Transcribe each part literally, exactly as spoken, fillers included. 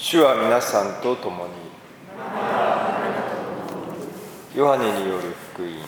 主は皆さんと共に。ヨハネによる福音。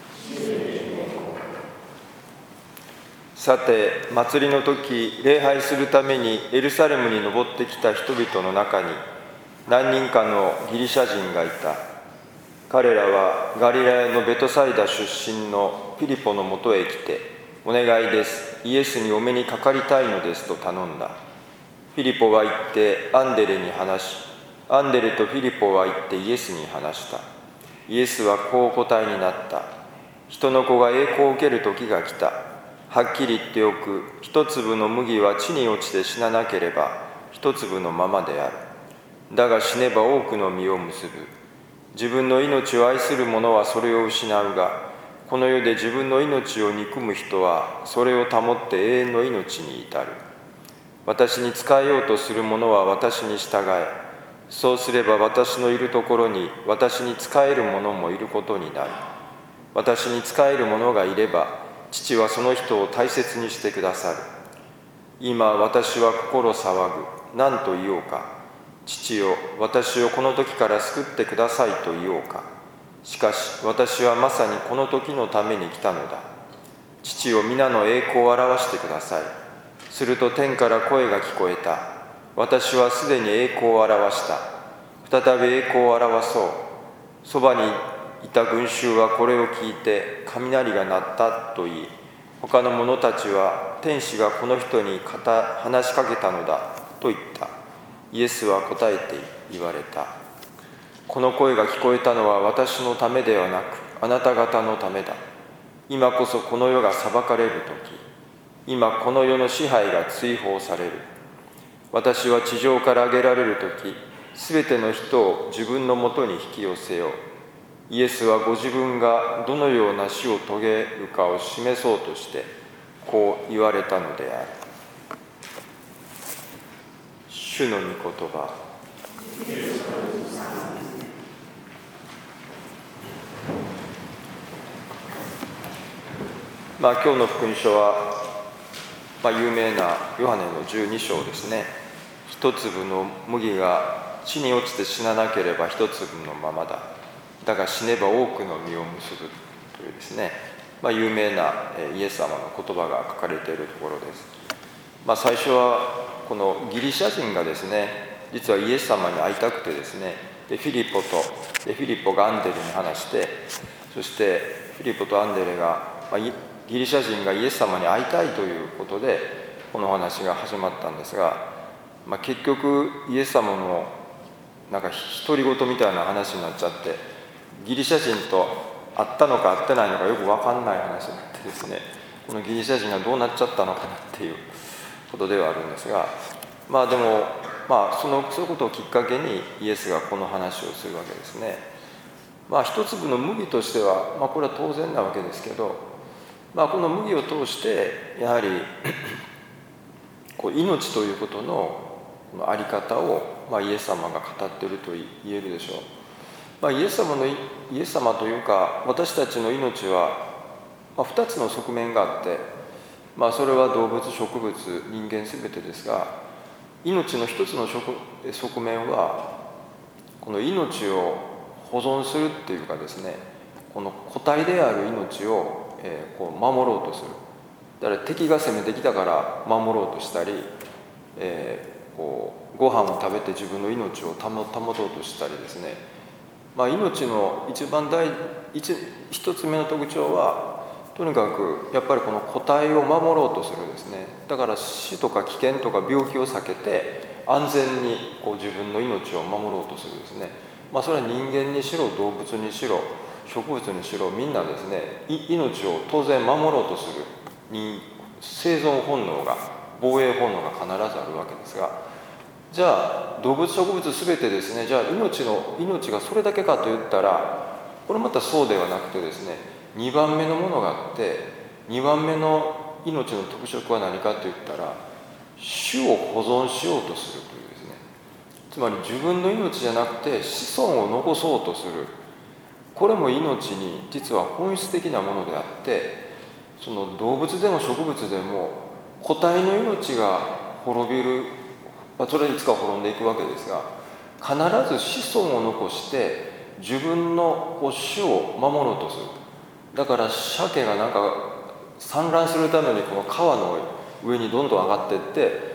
さて、祭りの時、礼拝するためにエルサレムに登ってきた人々の中に何人かのギリシャ人がいた。彼らはガリラヤのベトサイダ出身のピリポのもとへ来て、お願いです、イエスにお目にかかりたいのですと頼んだ。フィリポは行ってアンデレに話し、アンデレとフィリポは行ってイエスに話した。イエスはこうお答えになった。人の子が栄光を受ける時が来た。はっきり言っておく、一粒の麦は地に落ちて死ななければ一粒のままである。だが死ねば多くの実を結ぶ。自分の命を愛する者はそれを失うが、この世で自分の命を憎む人はそれを保って永遠の命に至る。私に仕えようとする者は私に従え、そうすれば私のいるところに私に仕える者もいることになる。私に仕える者がいれば、父はその人を大切にしてくださる。今私は心騒ぐ。何と言おうか。父よ、私をこの時から救ってくださいと言おうか。しかし私はまさにこの時のために来たのだ。父よ、皆の栄光を表してください。すると天から声が聞こえた。私はすでに栄光を表した。再び栄光を表そう。そばにいた群衆はこれを聞いて、雷が鳴ったと言い、他の者たちは天使がこの人に話しかけたのだと言った。イエスは答えて言われた。この声が聞こえたのは私のためではなく、あなた方のためだ。今こそこの世が裁かれる時、今この世の支配が追放される。私は地上から上げられる時、すべての人を自分のもとに引き寄せよう。イエスはご自分がどのような死を遂げるかを示そうとして、こう言われたのである。主の御言葉。まあ、今日の福音書は、まあ、有名なヨハネのじゅうに章ですね。一粒の麦が地に落ちて死ななければ一粒のままだ。だが死ねば多くの実を結ぶというですね、まあ、有名なイエス様の言葉が書かれているところです。まあ、最初はこのギリシャ人がですね、実はイエス様に会いたくてですね、でフィリポとでフィリポがアンデレに話して、そしてフィリポとアンデレが、まあ、ギリシャ人がイエス様に会いたいということでこの話が始まったんですが、まあ、結局イエス様のなんか独り言みたいな話になっちゃって、ギリシャ人と会ったのか会ってないのかよく分かんない話になってですね、このギリシャ人がどうなっちゃったのかなっていうことではあるんですが、まあでも、まあ、そのそういうことをきっかけにイエスがこの話をするわけですね。まあ一粒の麦としては、まあ、これは当然なわけですけど、まあ、この麦を通してやはりこう命ということのこの在り方を、まあ、イエス様が語っていると言えるでしょう。まあ、イエス様のイエス様というか私たちの命は、まあ、ふたつの側面があって、まあ、それは動物、植物、人間すべてですが、命の一つの側面はこの命を保存するっていうかですね、この個体である命を、えー、こう守ろうとする。だから敵が攻めてきたから守ろうとしたり、えー、こうご飯を食べて自分の命を保とうとしたりですね、まあ、命の一番大一一つ目の特徴はとにかくやっぱりこの個体を守ろうとするですね。だから死とか危険とか病気を避けて安全にこう自分の命を守ろうとするですね。まあ、それは人間にしろ動物にしろ植物にしろみんなですね、命を当然守ろうとするに生存本能が防衛本能が必ずあるわけですが、じゃあ動物植物全てですね、じゃあ命の命がそれだけかといったらこれまたそうではなくてですね、にばんめのものがあって、にばんめの命の特色は何かといったら種を保存しようとするというですね、つまり自分の命じゃなくて子孫を残そうとする、これも命に実は本質的なものであって、その動物でも植物でも個体の命が滅びるまあ、それいつか滅んでいくわけですが、必ず子孫を残して自分の種を守ろうとする。だから鮭がなんか産卵するためにこの川の上にどんどん上がっていって、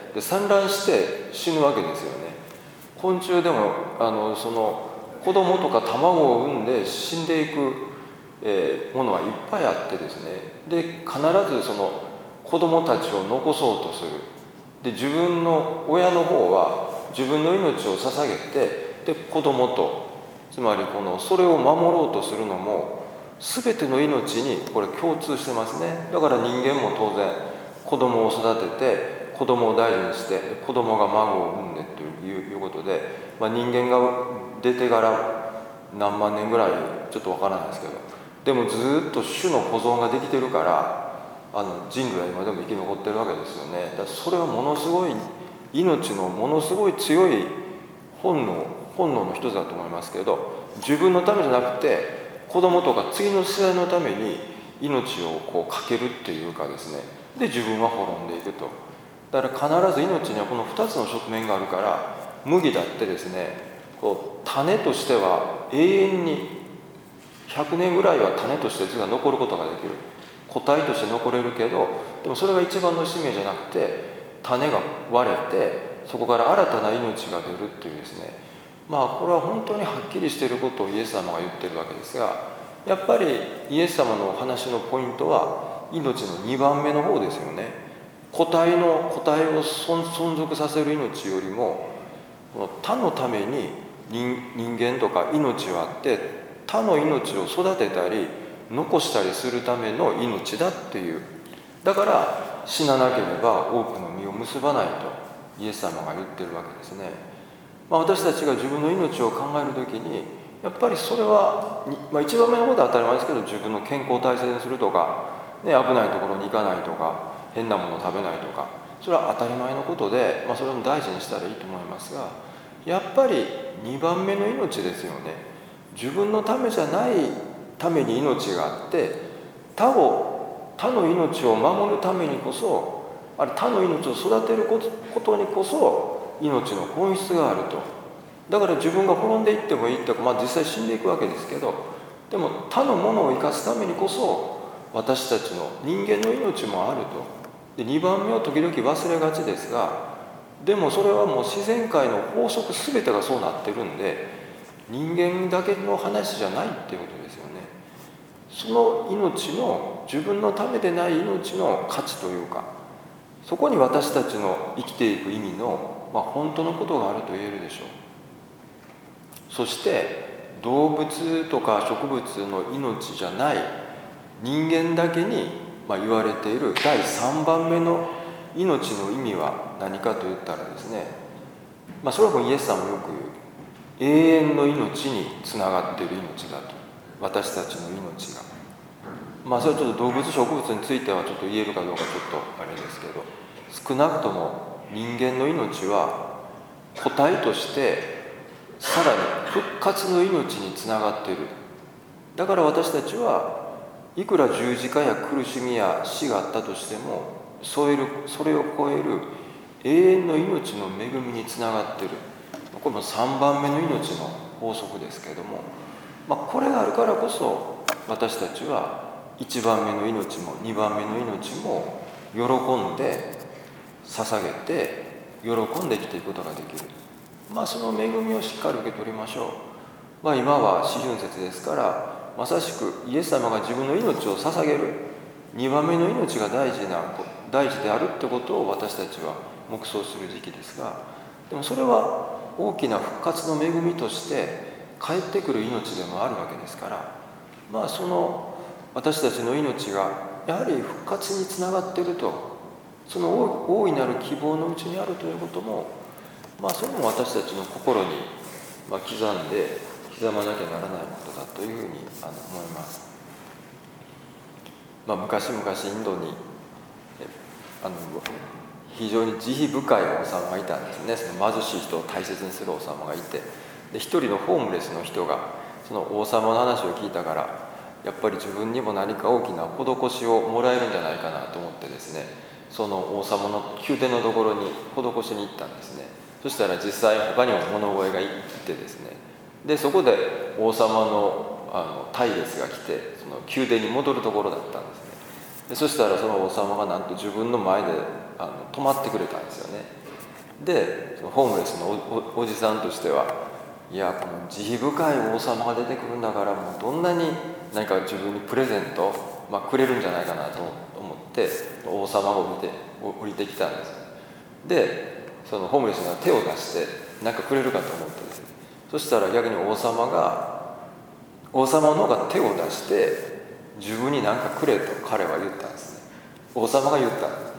で産卵して死ぬわけですよね。昆虫でもあのその子供とか卵を産んで死んでいく、えー、ものはいっぱいあってですね、で必ずその子供たちを残そうとする。で自分の親の方は自分の命を捧げて、で子供と、つまりこのそれを守ろうとするのも全ての命にこれ共通してますね。だから人間も当然子供を育てて子供を大事にして子供が孫を産んでということで、まあ、人間が出てから何万年ぐらいちょっとわからないですけど、でもずっと種の保存ができてるから、あの人類は今でも生き残ってるわけですよね。だからそれはものすごい命のものすごい強い本能本能の一つだと思いますけど、自分のためじゃなくて子供とか次の世代のために命をこうかけるっていうかですね、で自分は滅んでいくと。だから必ず命にはこのふたつの側面があるから、麦だってですね、こう種としては永遠にひゃくねんぐらいは種として図が残ることができる、個体として残れるけど、でもそれが一番の使命じゃなくて、種が割れてそこから新たな命が出るっていうですね、まあこれは本当にはっきりしていることをイエス様が言ってるわけですが、やっぱりイエス様のお話のポイントは命のにばんめの方ですよね。個体の個体を存続させる命よりも、他のために 人, 人間とか命はあって、他の命を育てたり残したりするための命だっていう。だから死ななければ多くの実を結ばないとイエス様が言ってるわけですね。まあ、私たちが自分の命を考えるときに、やっぱりそれは、まあ、一番目のことは当たり前ですけど、自分の健康を大切にするとか、ね、危ないところに行かないとか、変なものを食べないとか、それは当たり前のことで、まあ、それも大事にしたらいいと思いますが、やっぱりにばんめの命ですよね。自分のためじゃないために命があって、他を他の命を守るためにこそ、ある他の命を育てることにこそ命の本質があると。だから自分が滅んでいってもいいって、まあ、実際死んでいくわけですけど、でも他のものを生かすためにこそ私たちの人間の命もあると。でにばんめを時々忘れがちですが、でもそれはもう自然界の法則全てがそうなってるんで、人間だけの話じゃないっていうことですよね。その命の、自分のためでない命の価値というか、そこに私たちの生きていく意味の、まあ、本当のことがあると言えるでしょう。そして動物とか植物の命じゃない人間だけに、まあ、言われているだいさんばんめの命の意味は何かと言ったらですね、まあ、それはもうイエス様もよく言う、永遠の命につながっている命だと。私たちの命が、まあそれはちょっと動物植物についてはちょっと言えるかどうかちょっとあれですけど、少なくとも人間の命は個体としてさらに復活の命につながっている。だから私たちはいくら十字架や苦しみや死があったとしても、それを超える永遠の命の恵みにつながっている。これもさんばんめの命の法則ですけれども、まあ、これがあるからこそ私たちはいちばんめの命もにばんめの命も喜んで捧げて喜んで生きていくことができる。まあその恵みをしっかり受け取りましょう。まあ今は四旬節ですから、まさしくイエス様が自分の命を捧げるにばんめの命が大事な大事であるってことを私たちは黙想する時期ですが、でもそれは大きな復活の恵みとして帰ってくる命でもあるわけですから、まあその私たちの命がやはり復活につながっていると、その大いなる希望のうちにあるということも、まあそれも私たちの心にまあ刻んで刻まなきゃならないことだというふうにあの思います。まあ、昔々インドにあの非常に慈悲深い王様がいたんですね。その貧しい人を大切にする王様がいて、で一人のホームレスの人がその王様の話を聞いたから、やっぱり自分にも何か大きな施しをもらえるんじゃないかなと思ってですね、その王様の宮殿のところに施しに行ったんですね。 そしたら実際他にも物乞いがいてですね、でそこで王様のあの隊列が来てその宮殿に戻るところだったんですね。でそしたらその王様がなんと自分の前であの止まってくれたんですよね。でそのホームレスの お, お, おじさんとしてはいやこの慈悲深い王様が出てくるんだからもうどんなに何か自分にプレゼント、まあ、くれるんじゃないかなと思って王様が降りて降りてきたんです。でそのホームレスが手を出して何かくれるかと思ってですね、そしたら逆に王様が王様の方が手を出して自分に何かくれと彼は言ったんですね。王様が言ったんです。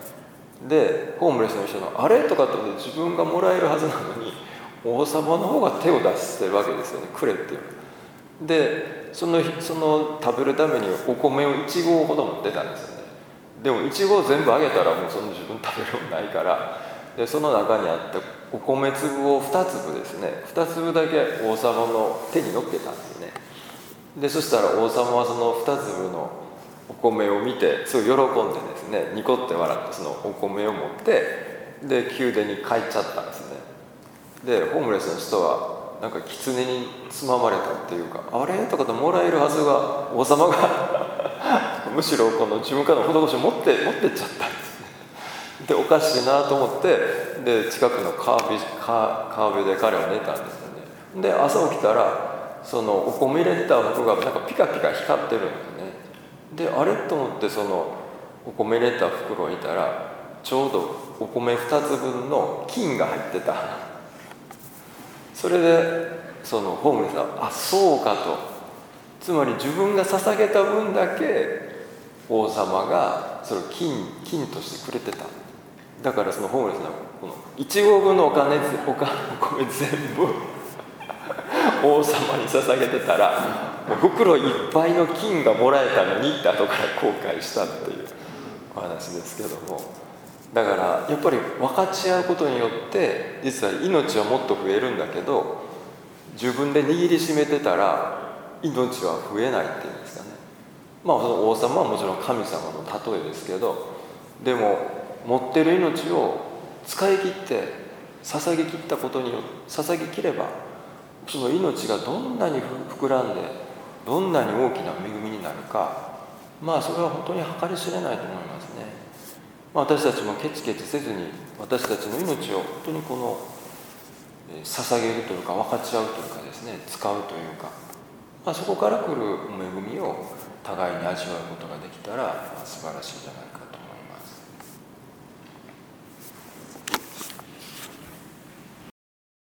でホームレスの人のあれとかって自分がもらえるはずなのに王様の方が手を出してるわけですよね、くれっていう。でそのその食べるためにお米をいち合ほど持ってたんですよね。でもいち合全部あげたらもうその自分食べるもないから、でその中にあったお米粒をふたつぶですね、ふたつぶだけ王様の手に乗っけたんですよね。でそしたら王様はそのふたつぶのお米を見てすごい喜んでですね、ニコって笑ってそのお米を持ってで宮殿に帰っちゃったんですね。でホームレスの人はなんか狐につままれたっていうか、あれとかともらえるはずが王様がむしろこの自分からの施しを持って持ってっちゃったんですね。でおかしいなと思ってで近くの川辺、川辺で彼は寝たんですよね。で朝起きたらそのお米入れてた服がなんかピカピカ光ってるんですね。であれと思ってそのお米入れた袋を見たらちょうどお米ふたつぶんの金が入ってた。それでそのホームレスはあそうかと、つまり自分が捧げた分だけ王様がそれを 金, 金としてくれてた。だからそのホームレスはこのいち合ぶんのお金お金お米全部王様に捧げてたらもう袋いっぱいの金がもらえたのにって後から後悔したっていうお話ですけども、だからやっぱり分かち合うことによって実は命はもっと増えるんだけど、自分で握りしめてたら命は増えないっていうんですかね。まあその王様はもちろん神様の例えですけど、でも持ってる命を使い切って捧げ切ったことによって捧げ切ればその命がどんなに膨らんでどんなに大きな恵みになるか、まあそれは本当に計り知れないと思いますね。まあ、私たちもケチケチせずに私たちの命を本当にこの捧げるというか分かち合うというかですね、使うというか、まあ、そこから来る恵みを互いに味わうことができたら素晴らしいんじゃないか